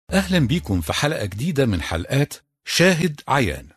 أهلا بيكم في حلقة جديدة من حلقات شاهد عيان.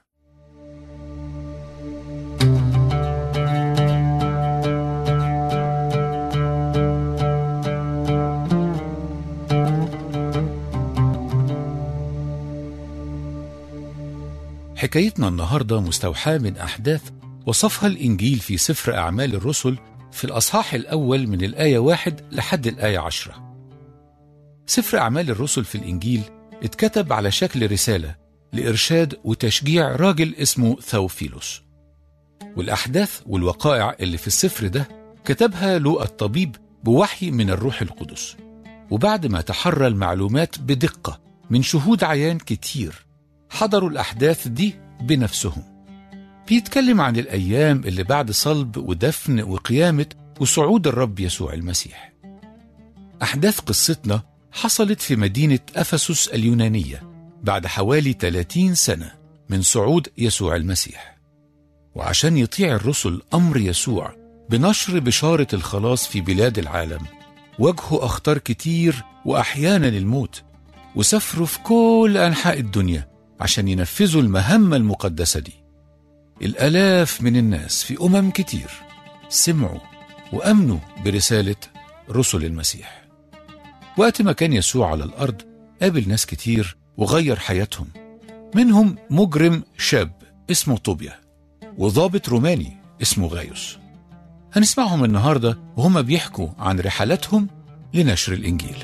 حكايتنا النهاردة مستوحاة من أحداث وصفها الإنجيل في سفر أعمال الرسل في الأصحاح الأول من الآية 1 لحد الآية 10. سفر أعمال الرسل في الإنجيل اتكتب على شكل رسالة لإرشاد وتشجيع راجل اسمه ثوفيلوس، والأحداث والوقائع اللي في السفر ده كتبها لوقا الطبيب بوحي من الروح القدس، وبعد ما تحرى المعلومات بدقة من شهود عيان كتير حضروا الأحداث دي بنفسهم. بيتكلم عن الأيام اللي بعد صلب ودفن وقيامة وصعود الرب يسوع المسيح. أحداث قصتنا حصلت في مدينة أفسس اليونانية بعد حوالي 30 سنة من صعود يسوع المسيح، وعشان يطيع الرسل أمر يسوع بنشر بشارة الخلاص في بلاد العالم واجهوا أخطار كتير وأحيانا الموت، وسافروا في كل أنحاء الدنيا عشان ينفذوا المهمة المقدسة دي. الآلاف من الناس في كتير سمعوا وأمنوا برسالة رسل المسيح. وقت ما كان يسوع على الأرض قابل ناس كتير وغير حياتهم، منهم مجرم شاب اسمه طوبيا وضابط روماني اسمه غايوس. هنسمعهم النهاردة وهم بيحكوا عن رحلاتهم لنشر الإنجيل.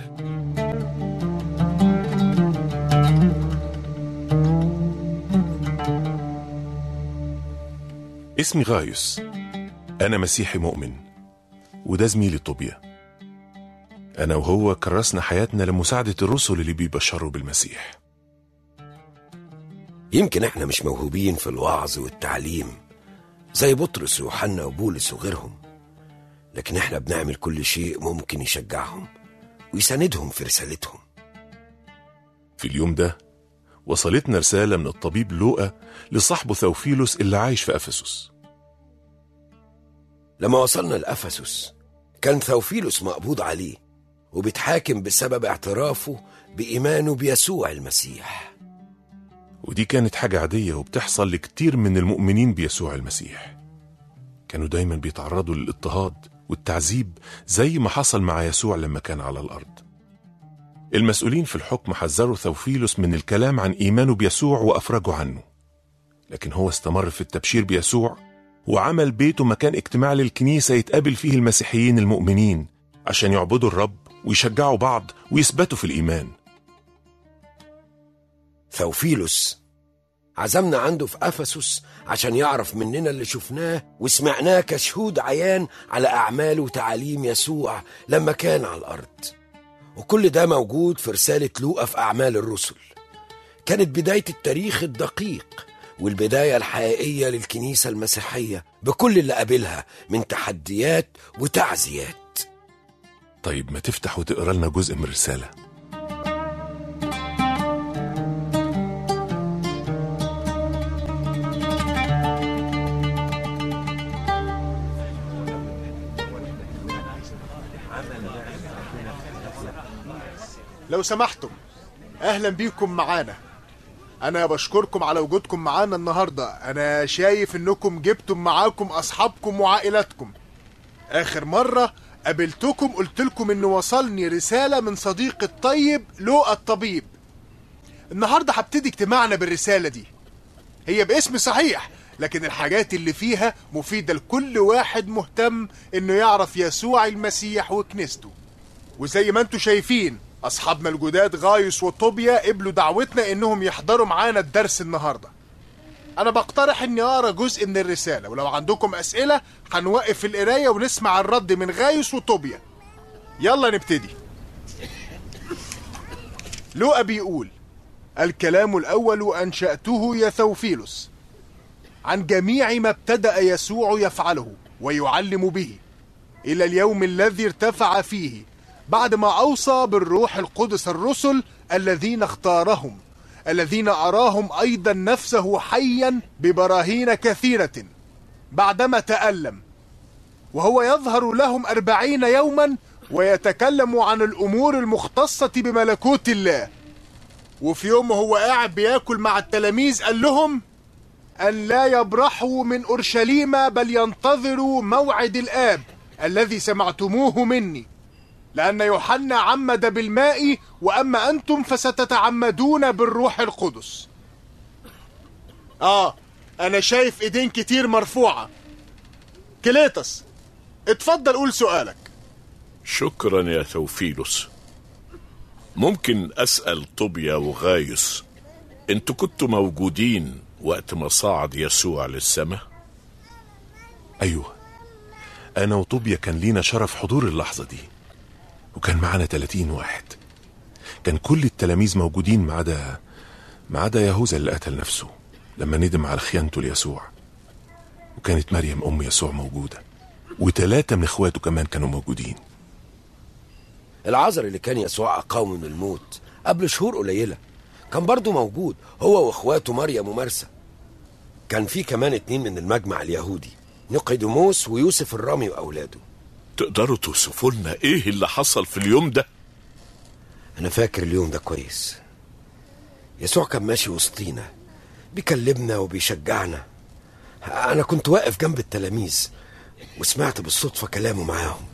اسمي غايوس، أنا مسيحي مؤمن، وده زميلي طوبيا. أنا وهو كرسنا حياتنا لمساعدة الرسل اللي بيبشروا بالمسيح. يمكن احنا مش موهوبين في الوعظ والتعليم زي بطرس ويوحنا وبولس وغيرهم، لكن احنا بنعمل كل شيء ممكن يشجعهم ويساندهم في رسالتهم. في اليوم ده وصلتنا رسالة من الطبيب لوقا لصاحبه ثوفيلوس اللي عايش في أفسس. لما وصلنا لأفسس كان ثوفيلوس مقبوض عليه وبيتحاكم بسبب اعترافه بإيمانه بيسوع المسيح. ودي كانت حاجة عادية وبتحصل لكتير من المؤمنين بيسوع المسيح. كانوا دايما بيتعرضوا للاضطهاد والتعذيب زي ما حصل مع يسوع لما كان على الأرض. المسؤولين في الحكم حذروا ثوفيلوس من الكلام عن إيمانه بيسوع وأفرجوا عنه، لكن هو استمر في التبشير بيسوع وعمل بيته مكان اجتماع للكنيسة يتقابل فيه المسيحيين المؤمنين عشان يعبدوا الرب ويشجعوا بعض ويثبتوا في الإيمان. ثوفيلوس عزمنا عنده في أفسس عشان يعرف مننا اللي شفناه وسمعناه كشهود عيان على أعمال وتعاليم يسوع لما كان على الأرض، وكل ده موجود في رسالة لوقا في أعمال الرسل. كانت بداية التاريخ الدقيق والبداية الحقيقية للكنيسة المسيحية بكل اللي قابلها من تحديات وتعزيات. طيب ما تفتح وتقرأ لنا جزء من الرسالة. لو سمحتم، أهلا بيكم معانا. أنا بشكركم على وجودكم معانا النهاردة. أنا شايف إنكم جبتم معاكم أصحابكم وعائلاتكم. آخر مرة قابلتكم قلتلكم إن وصلني رسالة من صديق الطيب لوقا الطبيب. النهاردة هبتدي اجتماعنا بالرسالة دي. هي باسم صحيح، لكن الحاجات اللي فيها مفيدة لكل واحد مهتم إنه يعرف يسوع المسيح وكنيسته. وزي ما انتوا شايفين أصحابنا الجداد غايوس وطوبيا قبلوا دعوتنا إنهم يحضروا معانا الدرس النهاردة. أنا بقترح إني أقرأ جزء من الرسالة، ولو عندكم أسئلة هنوقف القراية ونسمع الرد من غايوس وطوبيا. يلا نبتدي. لوقا بيقول: الكلام الأول أنشأته يا ثوفيلوس عن جميع ما ابتدأ يسوع يفعله ويعلم به إلى اليوم الذي ارتفع فيه، بعد ما أوصى بالروح القدس الرسل الذين اختارهم، الذين أراهم أيضا نفسه حيا ببراهين كثيرة، بعدما تألم وهو يظهر لهم 40 يوما ويتكلم عن الأمور المختصة بملكوت الله. وفي يوم هو قاعد بياكل مع التلاميذ قال لهم أن لا يبرحوا من أورشليم بل ينتظروا موعد الآب الذي سمعتموه مني، لأن يوحنا عمد بالماء وأما أنتم فستتعمدون بالروح القدس. أنا شايف إيدين كتير مرفوعة. كليتس، اتفضل قول سؤالك. شكرا يا ثوفيلوس. ممكن أسأل طوبيا وغايوس، انتوا كنتوا موجودين وقت ما صعد يسوع للسماء؟ أيوه، أنا وطوبيا كان لينا شرف حضور اللحظة دي، وكان معنا 30 واحد. كان كل التلاميذ موجودين ما عدا يهوذا اللي قتل نفسه لما ندم على خيانته ليسوع. وكانت مريم أم يسوع موجودة، و3 من إخواته كمان كانوا موجودين. العذر اللي كان يسوع أقامه من الموت قبل شهور قليلة كان برضو موجود، هو وإخواته مريم ومرسى. كان في كمان 2 من المجمع اليهودي، نيقوديموس ويوسف الرامي وأولاده. تقدروا توصفوا لنا إيه اللي حصل في اليوم ده؟ أنا فاكر اليوم ده كويس. يسوع كان ماشي وسطينا بيكلمنا وبيشجعنا. أنا كنت واقف جنب التلاميذ وسمعت بالصدفة كلامه معاهم.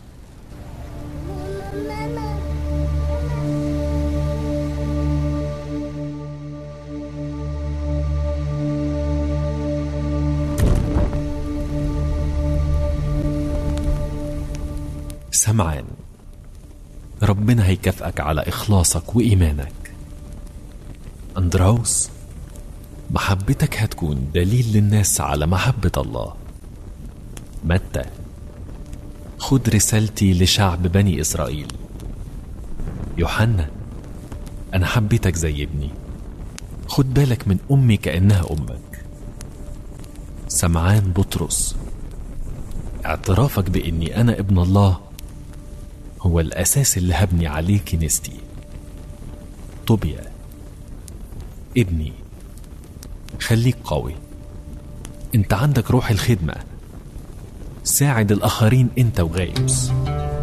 سمعان، ربنا هيكافئك على إخلاصك وإيمانك. أندراوس، محبتك هتكون دليل للناس على محبة الله. متى، خد رسالتي لشعب بني إسرائيل. يوحنا، أنا حبيتك زي ابني، خد بالك من أمي كأنها أمك. سمعان بطرس، اعترافك بإني أنا ابن الله هو الأساس اللي هبني عليه كنيستي. طوبيا، ابني، خليك قوي، انت عندك روح الخدمة، ساعد الآخرين انت وغايوس.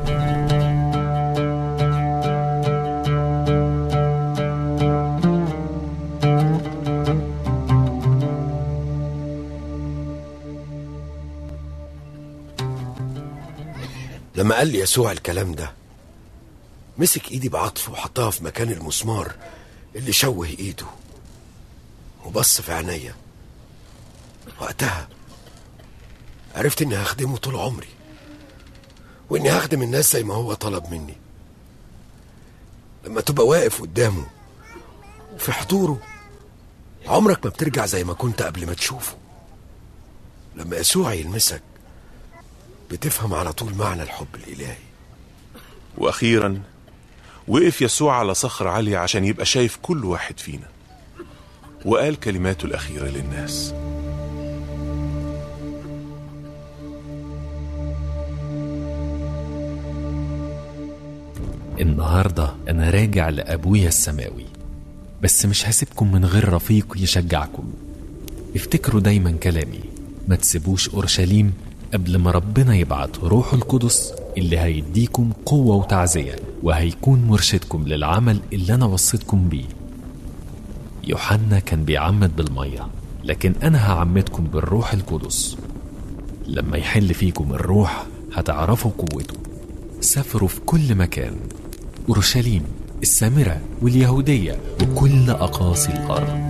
لما قال لي يسوع الكلام ده مسك ايدي بعطف وحطها في مكان المسمار اللي شوه ايده وبص في عينيا. وقتها عرفت اني هخدمه طول عمري واني هخدم الناس زي ما هو طلب مني. لما تبقى واقف قدامه وفي حضوره عمرك ما بترجع زي ما كنت قبل ما تشوفه. لما يسوع يلمسك بتفهم على طول معنى الحب الإلهي. وأخيرا وقف يسوع على صخرة عالية عشان يبقى شايف كل واحد فينا، وقال كلماته الأخيرة للناس. النهاردة أنا راجع لأبويا السماوي، بس مش هسيبكم من غير رفيق يشجعكم. افتكروا دايما كلامي، ما تسيبوش أورشليم قبل ما ربنا يبعت روح القدس اللي هيديكم قوة وتعزية وهيكون مرشدكم للعمل اللي أنا وصيتكم بيه. يوحنا كان بيعمد بالمية، لكن أنا هعمدكم بالروح القدس. لما يحل فيكم الروح هتعرفوا قوته. سافروا في كل مكان، أورشليم، السامرة واليهودية وكل أقاصي الأرض.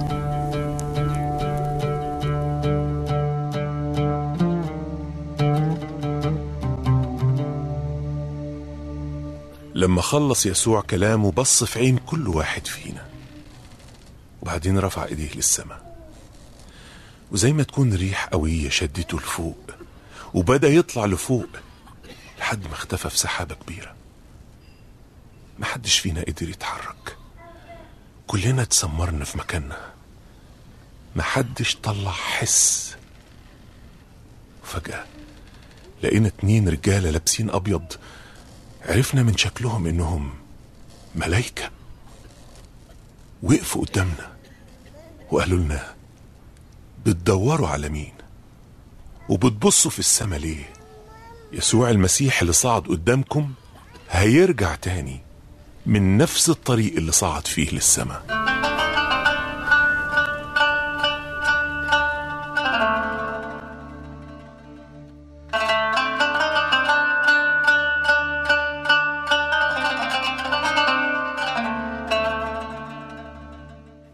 لما خلص يسوع كلامه بص في عين كل واحد فينا، وبعدين رفع ايديه للسماء، وزي ما تكون ريح قوية شدته لفوق وبدأ يطلع لفوق لحد ما اختفى في سحابة كبيرة. محدش فينا قدر يتحرك، كلنا اتسمرنا في مكاننا، محدش طلع حس. وفجأة لقينا 2 رجالة لابسين أبيض، عرفنا من شكلهم إنهم ملايكة. وقفوا قدامنا وقالوا لنا بتدوروا على مين وبتبصوا في السما ليه؟ يسوع المسيح اللي صعد قدامكم هيرجع تاني من نفس الطريق اللي صعد فيه للسما.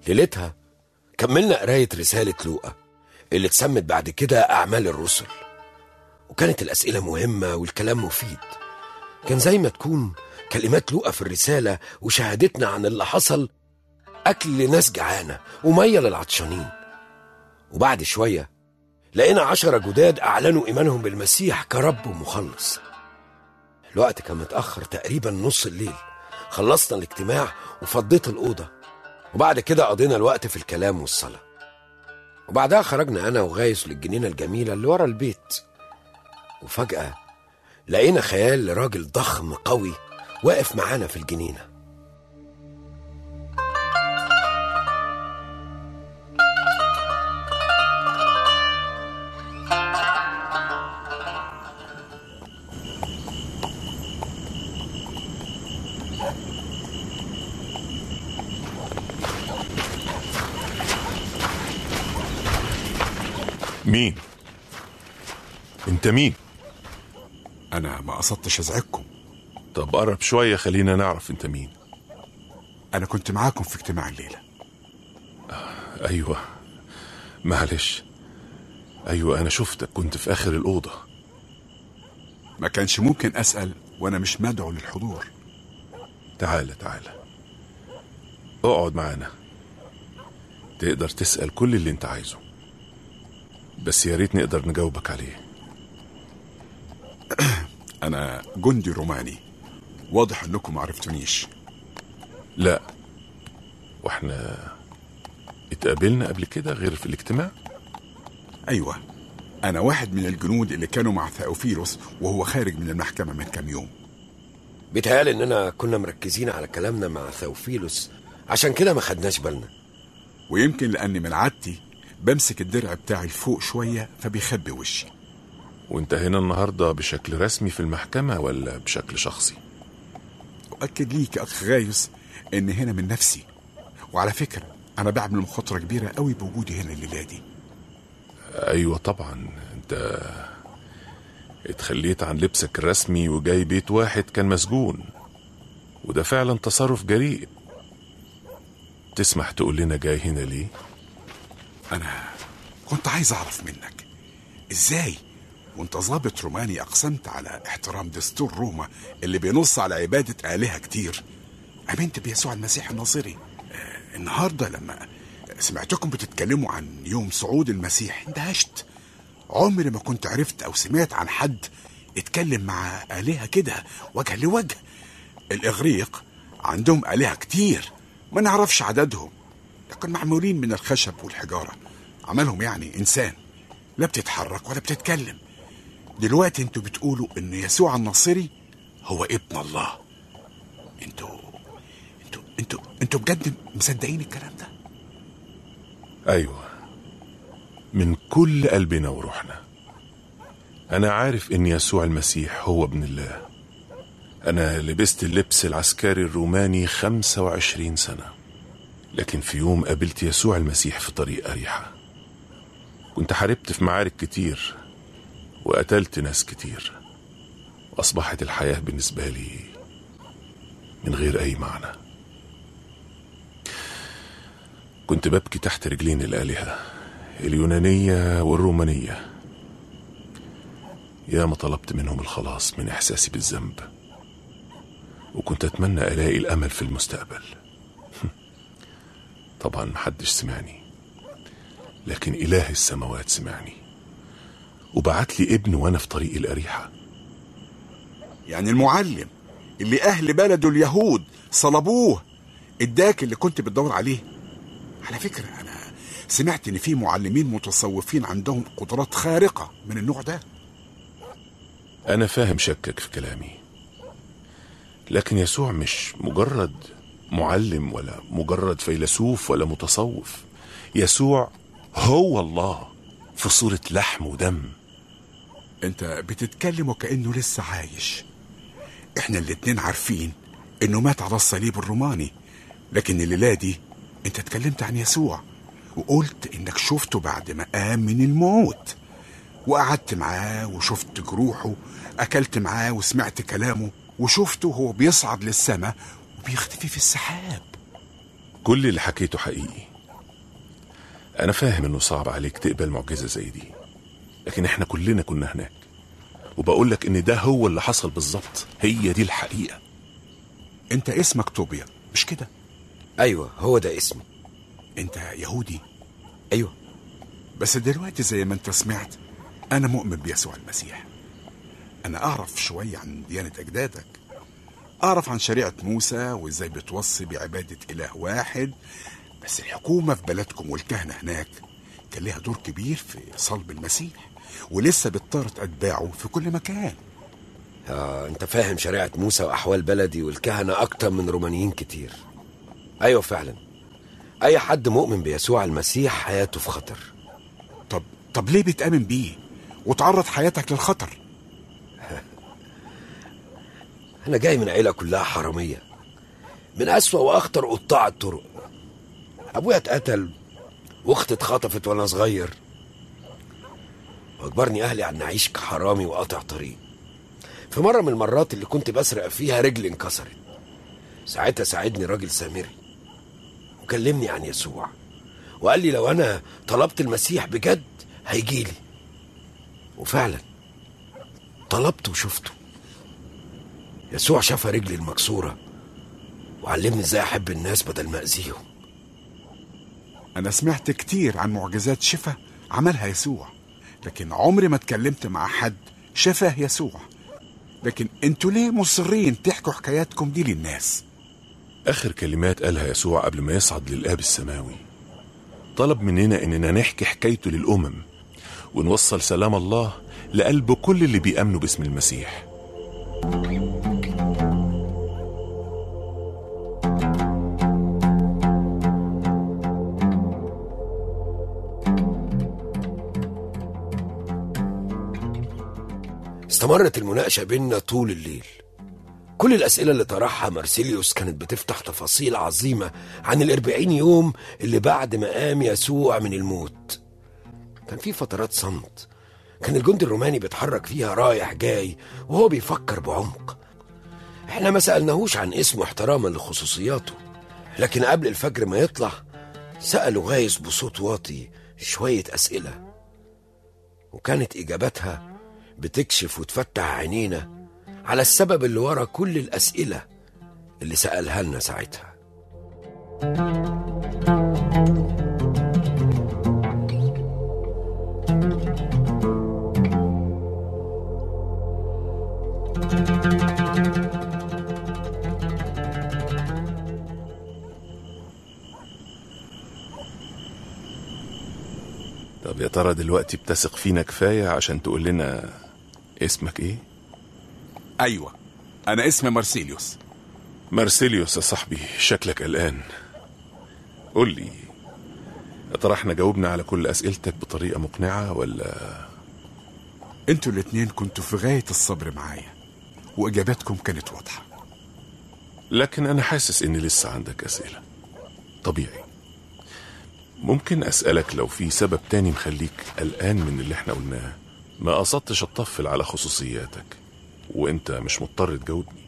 ليلتها كملنا قراية رسالة لوقا اللي اتسمت بعد كده أعمال الرسل، وكانت الأسئلة مهمة والكلام مفيد. كان زي ما تكون كلمات لوقا في الرسالة وشهادتنا عن اللي حصل أكل لناس جعانة ومية للعطشانين. وبعد شوية لقينا 10 جداد أعلنوا إيمانهم بالمسيح كرب ومخلص. الوقت كان متأخر تقريبا نص الليل. خلصنا الاجتماع وفضيت الأوضة، وبعد كده قضينا الوقت في الكلام والصلاة. وبعدها خرجنا أنا وغايس للجنينة الجميلة اللي ورا البيت، وفجأة لقينا خيال لراجل ضخم قوي واقف معانا في الجنينة. مين؟ انت مين؟ أنا ما قصدتش أزعجكم. طب قرب شوية خلينا نعرف انت مين. أنا كنت معاكم في اجتماع الليلة. ايوه معلش، ايوه انا شفتك كنت في اخر الأوضة. ما كانش ممكن أسأل وأنا مش مدعو للحضور. تعالى اقعد معانا، تقدر تسأل كل اللي انت عايزه، بس يا ريت نقدر نجاوبك عليه. أنا جندي روماني، واضح أنكم معرفتونيش. لا، واحنا اتقابلنا قبل كده غير في الاجتماع؟ أيوة، أنا واحد من الجنود اللي كانوا مع ثاوفيلوس وهو خارج من المحكمة من كام يوم. بيتهيألي إننا كنا مركزين على كلامنا مع ثاوفيلوس، عشان كده ما خدناش بالنا. ويمكن لأني من عادتي بمسك الدرع بتاعي لفوق شوية فبيخبي وشي. وانت هنا النهاردة بشكل رسمي في المحكمة ولا بشكل شخصي؟ أؤكد ليك يا أخ غايس إن هنا من نفسي، وعلى فكرة أنا بعمل مخاطرة كبيرة قوي بوجودي هنا الليلة دي. أيوة طبعا، انت اتخليت عن لبسك الرسمي وجاي بيت واحد كان مسجون، وده فعلا تصرف جريء. تسمح تقول لنا جاي هنا ليه؟ أنا كنت عايز أعرف منك إزاي وانت ضابط روماني أقسمت على احترام دستور روما اللي بينص على عبادة آلهة كتير، آمنت بيسوع المسيح الناصري. النهاردة لما سمعتكم بتتكلموا عن يوم صعود المسيح اندهشت. عمري ما كنت عرفت أو سمعت عن حد اتكلم مع آلهة كده وجه لوجه. الإغريق عندهم آلهة كتير ما نعرفش عددهم، لكن معمولين من الخشب والحجارة، عملهم يعني إنسان، لا بتتحرك ولا بتتكلم. دلوقتي انتوا بتقولوا ان يسوع الناصري هو ابن الله. انتوا بجد مصدقين الكلام ده؟ ايوه، من كل قلبنا وروحنا. انا عارف ان يسوع المسيح هو ابن الله. انا لبست اللبس العسكري الروماني 25 سنة، لكن في يوم قابلت يسوع المسيح في طريق أريحة. كنت حاربت في معارك كتير وقتلت ناس كتير، وأصبحت الحياة بالنسبة لي من غير أي معنى. كنت ببكي تحت رجلين الآلهة اليونانية والرومانية. يا ما طلبت منهم الخلاص من إحساسي بالذنب، وكنت أتمنى ألاقي الأمل في المستقبل. طبعا محدش سمعني، لكن إله السماوات سمعني وبعت لي ابن وانا في طريق الأريحة. يعني المعلم اللي أهل بلده اليهود صلبوه اداك اللي كنت بتدور عليه؟ على فكرة أنا سمعت إن في معلمين متصوفين عندهم قدرات خارقة من النوع ده. أنا فاهم شكك في كلامي، لكن يسوع مش مجرد معلم ولا مجرد فيلسوف ولا متصوف. يسوع هو الله في صورة لحم ودم. انت بتتكلم وكأنه لسه عايش. احنا الاتنين عارفين انه مات على الصليب الروماني، لكن الليلة دي انت اتكلمت عن يسوع وقلت انك شفته بعد ما قام من الموت، وقعدت معاه وشفت جروحه، اكلت معاه وسمعت كلامه، وشفته هو بيصعد للسماء وبيختفي في السحاب. كل اللي حكيته حقيقي، أنا فاهم إنه صعب عليك تقبل معجزة زي دي، لكن إحنا كلنا كنا هناك، وبقولك إن ده هو اللي حصل بالظبط، هي دي الحقيقة. انت اسمك طوبيا مش كده؟ أيوة هو ده اسمي. انت يهودي؟ أيوة. بس دلوقتي زي ما انت سمعت انا مؤمن بيسوع المسيح. انا اعرف شوية عن ديانة اجدادك، اعرف عن شريعة موسى وازاي بتوصي بعبادة اله واحد، بس الحكومة في بلدكم والكهنة هناك كان لها دور كبير في صلب المسيح، ولسه بتطارد اتباعه في كل مكان. انت فاهم شريعة موسى واحوال بلدي والكهنة اكتر من رومانيين كتير. ايوه فعلا، اي حد مؤمن بيسوع المسيح حياته في خطر. طب ليه بتآمن بيه وتعرض حياتك للخطر؟ انا جاي من عيلة كلها حرامية، من اسوأ واخطر قطاع الطرق. ابويا اتقتل واختي اتخطفت وانا صغير، واجبرني اهلي على ان اعيش كحرامي وقاطع طريق. في مرة من المرات اللي كنت بسرق فيها رجلي انكسرت، ساعتها ساعدني راجل سامري وكلمني عن يسوع، وقال لي لو انا طلبت المسيح بجد هيجيلي، وفعلا طلبته وشفته. يسوع شاف رجلي المكسورة وعلمني ازاي احب الناس بدل ما اذيهم. انا سمعت كتير عن معجزات شفا عملها يسوع، لكن عمري ما اتكلمت مع حد شفاه يسوع. لكن انتوا ليه مصرين تحكوا حكاياتكم دي للناس؟ آخر كلمات قالها يسوع قبل ما يصعد للآب السماوي، طلب مننا إننا نحكي حكايته للأمم ونوصل سلام الله لقلب كل اللي بيأمنوا باسم المسيح. استمرت المناقشة بيننا طول الليل. كل الأسئلة اللي طرحها مارسيليوس كانت بتفتح تفاصيل عظيمة عن 40 يوم اللي بعد ما قام يسوع من الموت. كان في فترات صمت كان الجندي الروماني بيتحرك فيها رايح جاي وهو بيفكر بعمق. احنا ما سألناهوش عن اسمه احتراما لخصوصياته، لكن قبل الفجر ما يطلع سأله غايز بصوت واطي شوية أسئلة، وكانت إجاباتها بتكشف وتفتح عينينا على السبب اللي ورا كل الأسئلة اللي سألها لنا ساعتها. طب يا ترى دلوقتي بتثق فينا كفاية عشان تقول لنا اسمك ايه؟ ايوه انا اسمي مارسيليوس. مارسيليوس يا صاحبي، شكلك قلقان. قول لي يا ترى احنا جاوبنا على كل اسئلتك بطريقة مقنعة ولا؟ انتوا الاتنين كنتوا في غاية الصبر معايا واجاباتكم كانت واضحة، لكن انا حاسس ان لسه عندك اسئلة. طبيعي. ممكن اسألك لو في سبب تاني مخليك قلقان من اللي احنا قلناه؟ ما قصدتش اتطفل على خصوصياتك وانت مش مضطر تجاوبني.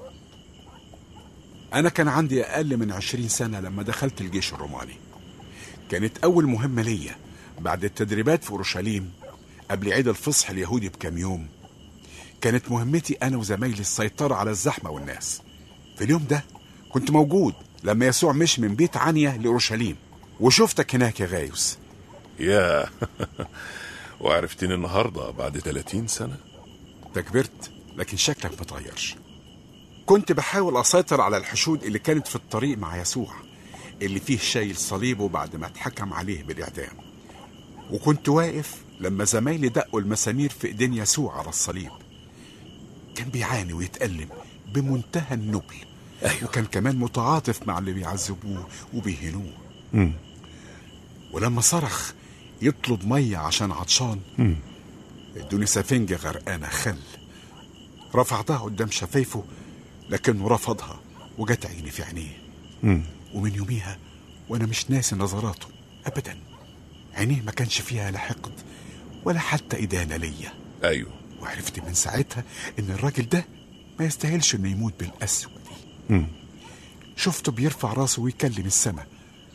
انا كان عندي اقل من 20 سنة لما دخلت الجيش الروماني. كانت اول مهمة ليا بعد التدريبات في اورشليم قبل عيد الفصح اليهودي بكام يوم. كانت مهمتي انا وزمايلي السيطرة على الزحمة والناس. في اليوم ده كنت موجود لما يسوع مشي من بيت عنيا لاورشليم، وشفتك هناك يا غايوس. يا وعرفتني النهاردة بعد 30 سنة؟ كبرت لكن شكلك متغيرش. كنت بحاول أسيطر على الحشود اللي كانت في الطريق مع يسوع، اللي فيه شايل صليبه بعد ما اتحكم عليه بالإعدام. وكنت واقف لما زمايلي دقوا المسامير في إيدين يسوع على الصليب. كان بيعاني ويتألم بمنتهى النبل. أيوة. وكان كمان متعاطف مع اللي بيعذبوه وبيهنوه. ولما صرخ يطلب مية عشان عطشان، ادوني سفنجة غرقانة خل. رفعتها قدام شفايفه لكنه رفضها، وجت عيني في عينيه. ومن يوميها وانا مش ناسي نظراته ابدا. عينيه ما كانش فيها لا حقد ولا حتى إدانة ليا. ايوه. وعرفت من ساعتها ان الراجل ده ما يستاهلش انه يموت بالقسوة دي. شفته بيرفع راسه ويكلم السماء.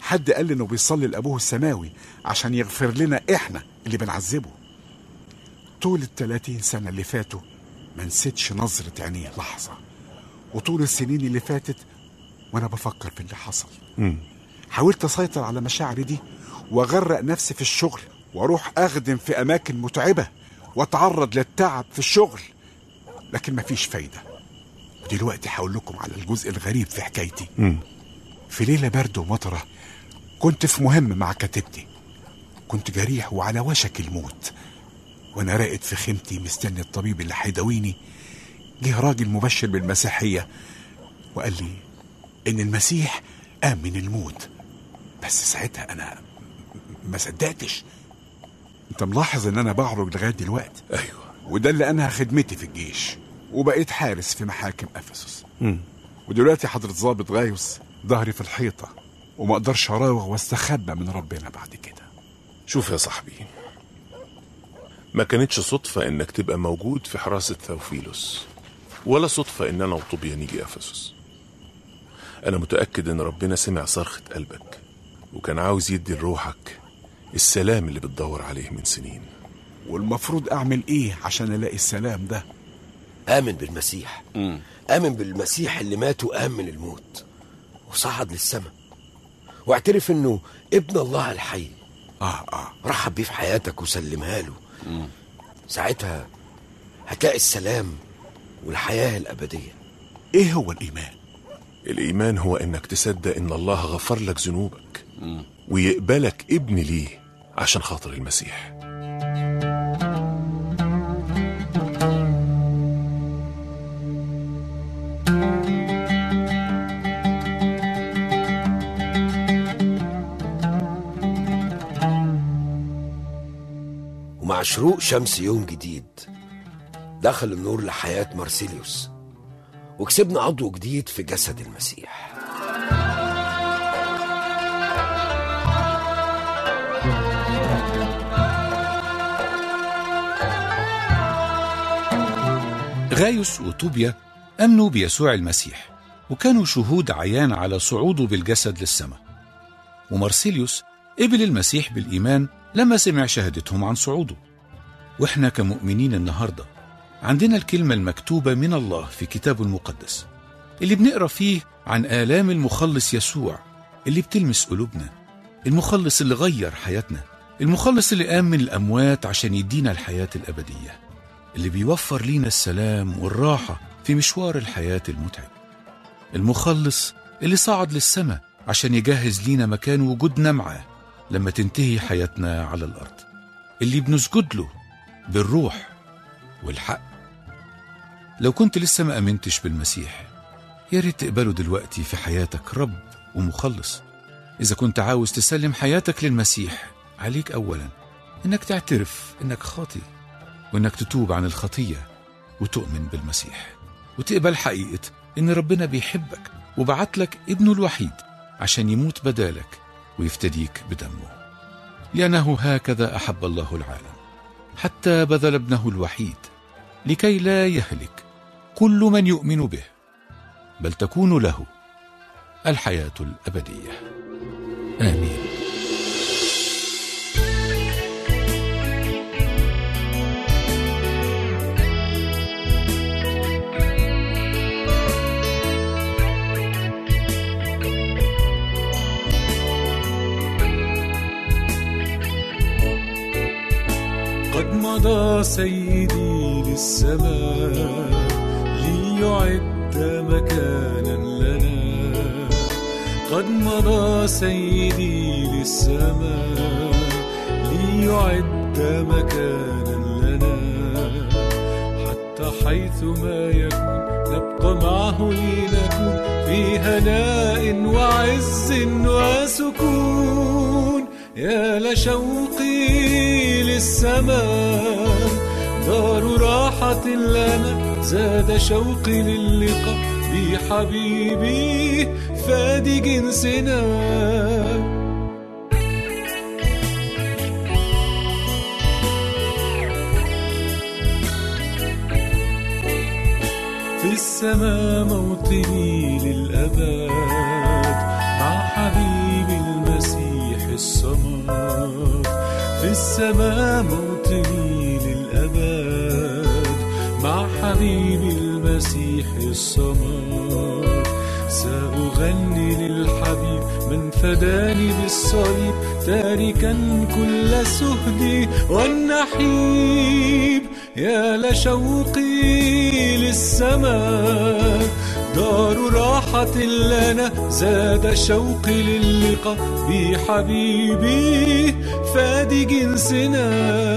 حد قال لي انه بيصلي لأبوه السماوي عشان يغفر لنا احنا اللي بنعذبه. طول 30 سنة اللي فاتوا ما نسيتش نظرة عينيه لحظة، وطول السنين اللي فاتت وانا بفكر في اللي حصل. حاولت اسيطر على مشاعري دي واغرق نفسي في الشغل، واروح اخدم في اماكن متعبة واتعرض للتعب في الشغل، لكن مفيش فايدة. دلوقتي هقول لكم على الجزء الغريب في حكايتي. في ليلة برد ومطرة كنت في مهم مع كتيبتي، كنت جريح وعلى وشك الموت، وانا راقد في خيمتي مستني الطبيب اللي هيداويني. جه راجل مبشر بالمسيحية وقال لي ان المسيح قام من الموت، بس ساعتها انا ما صدقتش. انت ملاحظ ان انا بعرج لغاية دلوقتي؟ ايوه. وده اللي انا خدمتي في الجيش، وبقيت حارس في محاكم افسس. ودلوقتي حضرة ضابط غايوس ظهري في الحيطة، وما اقدرش اراوغ واستخبى من ربنا بعد كده. شوف يا صاحبي، ما كانتش صدفة انك تبقى موجود في حراسة ثوفيلوس، ولا صدفة ان انا وطوبيا نيجي افسس. انا متأكد ان ربنا سمع صرخة قلبك، وكان عاوز يدي لروحك السلام اللي بتدور عليه من سنين. والمفروض اعمل ايه عشان الاقي السلام ده؟ آمن بالمسيح. آمن بالمسيح اللي مات وقام من الموت وصعد للسماء، واعترف انه ابن الله الحي. رحب بيه في حياتك وسلمها له. ساعتها هتلاقي السلام والحياة الأبدية. ايه هو الإيمان؟ الإيمان هو انك تصدق ان الله غفر لك ذنوبك ويقبلك ابن ليه عشان خاطر المسيح. ومع شروق شمس يوم جديد دخل النور لحياة مارسيليوس، وكسبنا عضو جديد في جسد المسيح. غايوس وطوبيا أمنوا بيسوع المسيح، وكانوا شهود عيان على صعوده بالجسد للسماء. ومارسيليوس قبل المسيح بالإيمان لما سمع شهادتهم عن صعوده. وإحنا كمؤمنين النهاردة عندنا الكلمة المكتوبة من الله في كتابه المقدس، اللي بنقرأ فيه عن آلام المخلص يسوع اللي بتلمس قلوبنا، المخلص اللي غير حياتنا، المخلص اللي قام من الأموات عشان يدينا الحياة الأبدية، اللي بيوفر لينا السلام والراحة في مشوار الحياة المتعب، المخلص اللي صعد للسماء عشان يجهز لينا مكان وجودنا معاه لما تنتهي حياتنا على الأرض، اللي بنسجد له بالروح والحق. لو كنت لسه ما أمنتش بالمسيح، يا ريت تقبله دلوقتي في حياتك رب ومخلص. إذا كنت عاوز تسلم حياتك للمسيح، عليك أولا إنك تعترف إنك خاطئ، وإنك تتوب عن الخطية وتؤمن بالمسيح، وتقبل حقيقة إن ربنا بيحبك وبعت لك ابنه الوحيد عشان يموت بدالك ويفتديك بدمه. لأنه هكذا أحب الله العالم حتى بذل ابنه الوحيد لكي لا يهلك كل من يؤمن به، بل تكون له الحياة الأبدية. آمين. قد مضى سيدي للسماء ليعد مكانا لنا، قد مضى سيدي للسماء ليعد مكانا لنا، حتى حيثما يكون نبقى معه لنكون في هناء وعز وسكون. يا لشوقي للسماء دار راحة لنا، زاد شوقي للقاء بحبيبي فادي جنسنا. في السماء موطني للأبد مع حبيبي المسيح في السماء موطني للأبد مع حبيبي المسيح الصمد. سأغني للحبيب من فداني بالصليب تاركا كل سهدي والنحيب. يا لشوقي للسماء دار راحة لنا، زاد شوقي للقاء بحبيبي فادي جنسنا.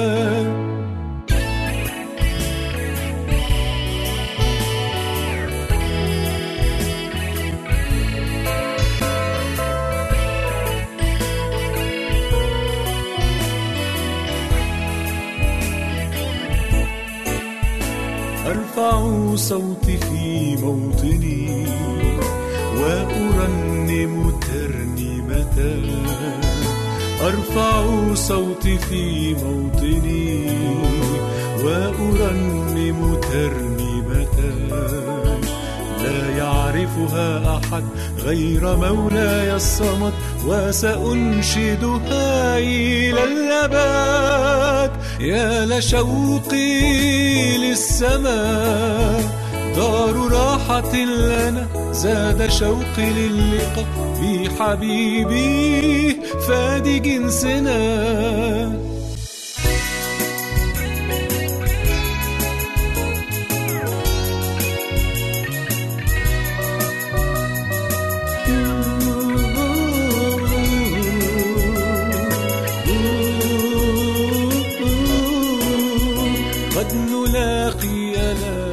أرفع صوتي في موطني وأرنم ترنيمة. أرفع صوتي في موطني وأرنم ترنيمة. لا يعرفها أحد غير مولاي الصمد، وسأنشدها إلى الأبد. يا لشوقي للسماء دار راحة لنا، زاد شوقي للقاء بحبيبي فادي جنسنا. قد نلاقي